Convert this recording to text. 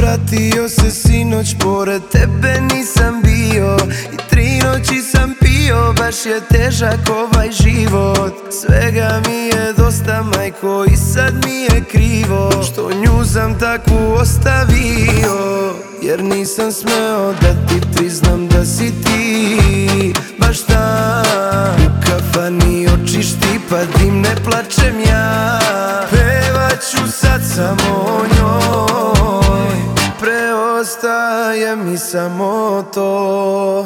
vratio se sinoć, pored tebe nisam bio i 3 noći sam pio, baš je težak ovaj život. Svega mi je dosta, majko, i sad mi je krivo što nju sam takvu ostavio, jer nisam smeo da ti priznam da si ti baš ta. U kafani oči štipa dim, ne plačem ja, pevat ću sad samo o njoj, preostaje mi samo to.